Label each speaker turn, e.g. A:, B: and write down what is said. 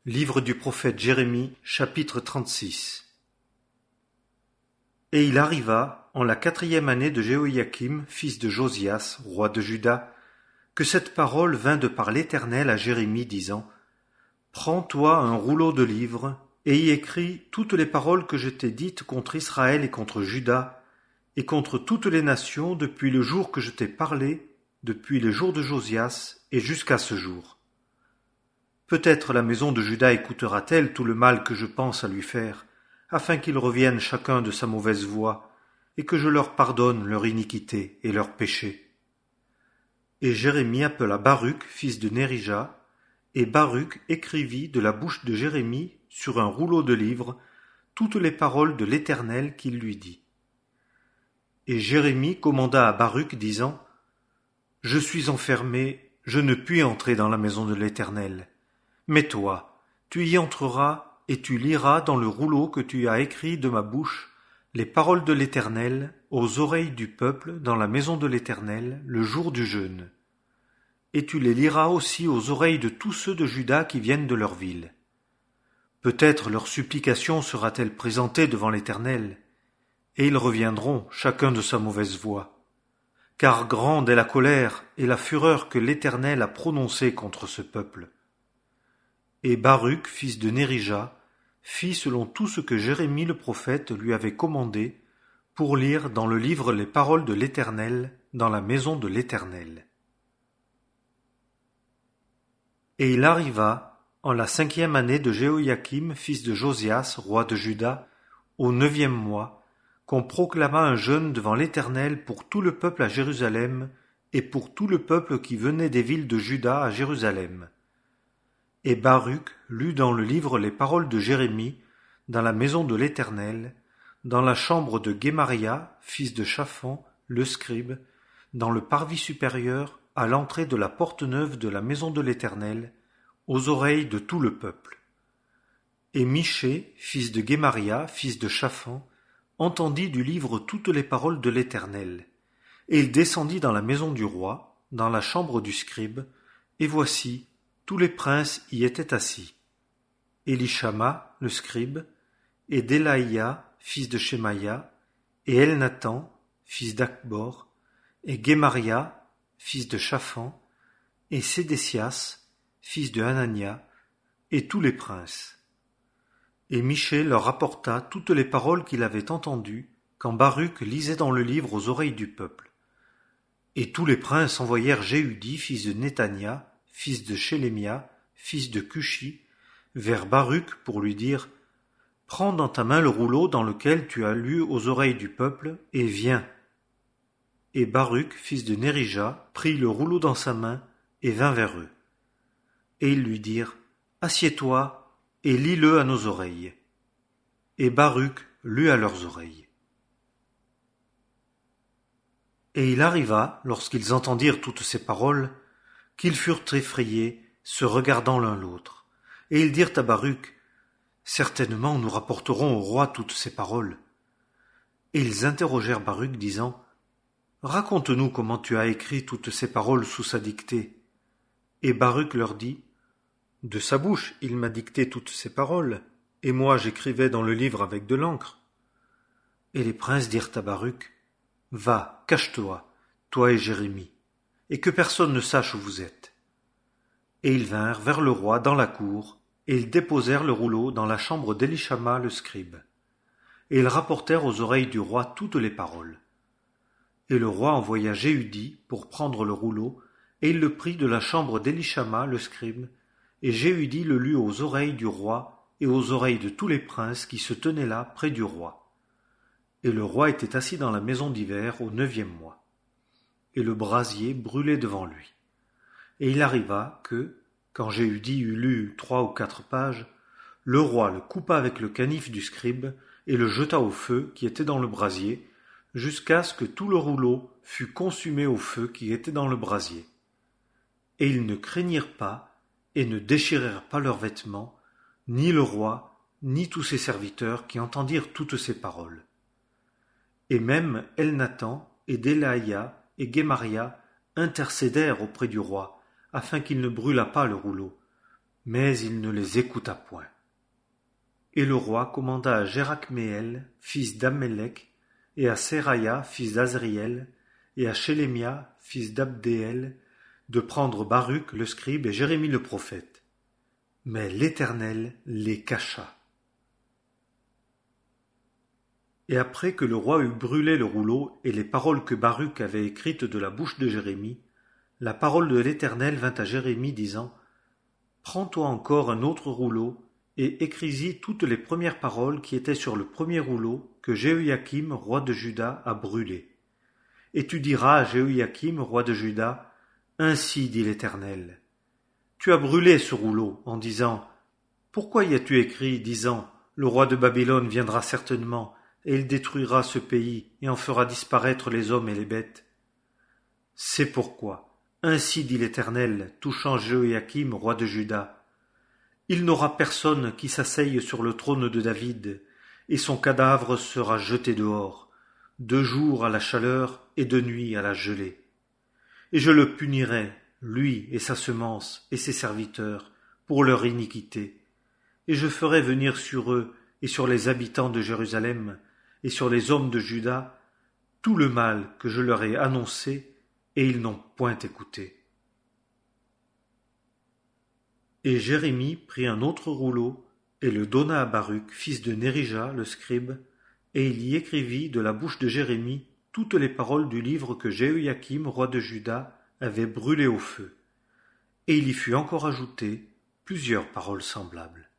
A: Livre du prophète Jérémie, chapitre 36. Et il arriva, en la 4e année de Jéhoïakim, fils de Josias, roi de Juda, que cette parole vint de par l'Éternel à Jérémie, disant : Prends-toi un rouleau de livres, et y écris toutes les paroles que je t'ai dites contre Israël et contre Juda, et contre toutes les nations depuis le jour que je t'ai parlé, depuis le jour de Josias, et jusqu'à ce jour. Peut-être la maison de Juda écoutera-t-elle tout le mal que je pense à lui faire, afin qu'ils reviennent chacun de sa mauvaise voie, et que je leur pardonne leur iniquité et leurs péchés. Et Jérémie appela Baruch, fils de Nérija, et Baruch écrivit de la bouche de Jérémie sur un rouleau de livres toutes les paroles de l'Éternel qu'il lui dit. Et Jérémie commanda à Baruch, disant : Je suis enfermé, je ne puis entrer dans la maison de l'Éternel. Mais toi, tu y entreras, et tu liras dans le rouleau que tu as écrit de ma bouche les paroles de l'Éternel aux oreilles du peuple dans la maison de l'Éternel le jour du jeûne. Et tu les liras aussi aux oreilles de tous ceux de Juda qui viennent de leur ville. Peut-être leur supplication sera-t-elle présentée devant l'Éternel, et ils reviendront chacun de sa mauvaise voie. Car grande est la colère et la fureur que l'Éternel a prononcée contre ce peuple. Et Baruch, fils de Nérija, fit selon tout ce que Jérémie le prophète lui avait commandé, pour lire dans le livre les paroles de l'Éternel dans la maison de l'Éternel. Et il arriva, en la 5e année de Jéhoïakim, fils de Josias, roi de Juda, au 9e mois, qu'on proclama un jeûne devant l'Éternel pour tout le peuple à Jérusalem et pour tout le peuple qui venait des villes de Juda à Jérusalem. Et Baruch lut dans le livre les paroles de Jérémie dans la maison de l'Éternel, dans la chambre de Guémaria, fils de Shaphan, le scribe, dans le parvis supérieur, à l'entrée de la porte neuve de la maison de l'Éternel, aux oreilles de tout le peuple. Et Michée, fils de Guémaria, fils de Shaphan, entendit du livre toutes les paroles de l'Éternel. Et il descendit dans la maison du roi, dans la chambre du scribe, et voici, tous les princes y étaient assis. Élishama, le scribe, et Délaïa, fils de Shemaïa, et Elnathan, fils d'Akbor, et Guémaria, fils de Shaphan, et Sédécias, fils de Hanania, et tous les princes. Et Michée leur rapporta toutes les paroles qu'il avait entendues, quand Baruch lisait dans le livre aux oreilles du peuple. Et tous les princes envoyèrent Jéhudi, fils de Néthania, fils de Shélémia, fils de Cushi, vers Baruch pour lui dire : Prends dans ta main le rouleau dans lequel tu as lu aux oreilles du peuple, et viens. Et Baruch, fils de Nérija, prit le rouleau dans sa main, et vint vers eux. Et ils lui dirent : Assieds-toi, et lis-le à nos oreilles. Et Baruch lut à leurs oreilles. Et il arriva, lorsqu'ils entendirent toutes ces paroles, qu'ils furent effrayés, se regardant l'un l'autre. Et ils dirent à Baruch : Certainement nous rapporterons au roi toutes ces paroles. Et ils interrogèrent Baruch, disant : Raconte-nous comment tu as écrit toutes ces paroles sous sa dictée. Et Baruch leur dit : De sa bouche il m'a dicté toutes ces paroles, et moi j'écrivais dans le livre avec de l'encre. Et les princes dirent à Baruch : Va, cache-toi, toi et Jérémie, et que personne ne sache où vous êtes. Et ils vinrent vers le roi dans la cour, et ils déposèrent le rouleau dans la chambre d'Élishama le scribe. Et ils rapportèrent aux oreilles du roi toutes les paroles. Et le roi envoya Jéhudi pour prendre le rouleau, et il le prit de la chambre d'Élishama le scribe, et Jéhudi le lut aux oreilles du roi et aux oreilles de tous les princes qui se tenaient là près du roi. Et le roi était assis dans la maison d'hiver au 9e mois. Et le brasier brûlait devant lui. Et il arriva que, quand Jéhudi eut lu 3 ou 4 pages, le roi le coupa avec le canif du scribe et le jeta au feu qui était dans le brasier, jusqu'à ce que tout le rouleau fût consumé au feu qui était dans le brasier. Et ils ne craignirent pas et ne déchirèrent pas leurs vêtements, ni le roi, ni tous ses serviteurs qui entendirent toutes ces paroles. Et même Elnathan et Délaïa et Guémaria intercédèrent auprès du roi, afin qu'il ne brûlât pas le rouleau, Mais il ne les écouta point. Et le roi commanda à Jérachméel, fils d'Amélec, et à Seraya, fils d'Azriel, et à Shélémia, fils d'Abdéel, de prendre Baruch le scribe et Jérémie le prophète. Mais l'Éternel les cacha. Et après que le roi eut brûlé le rouleau et les paroles que Baruch avait écrites de la bouche de Jérémie, la parole de l'Éternel vint à Jérémie, disant : Prends-toi encore un autre rouleau, et écris-y toutes les premières paroles qui étaient sur le premier rouleau que Jéhoïakim, roi de Juda, a brûlé. Et tu diras à Jéhoïakim, roi de Juda : Ainsi dit l'Éternel. Tu as brûlé ce rouleau, en disant : Pourquoi y as-tu écrit, disant : Le roi de Babylone viendra certainement, et il détruira ce pays, et en fera disparaître les hommes et les bêtes. C'est pourquoi, ainsi dit l'Éternel, touchant Jéhoïakim, roi de Juda, il n'aura personne qui s'asseye sur le trône de David, et son cadavre sera jeté dehors, de jour à la chaleur et de nuit à la gelée. Et je le punirai, lui et sa semence et ses serviteurs, pour leur iniquité. Et je ferai venir sur eux et sur les habitants de Jérusalem et sur les hommes de Juda tout le mal que je leur ai annoncé, et ils n'ont point écouté. Et Jérémie prit un autre rouleau et le donna à Baruch, fils de Nérija, le scribe, et il y écrivit de la bouche de Jérémie toutes les paroles du livre que Jéhoïakim, roi de Juda, avait brûlé au feu. Et il y fut encore ajouté plusieurs paroles semblables.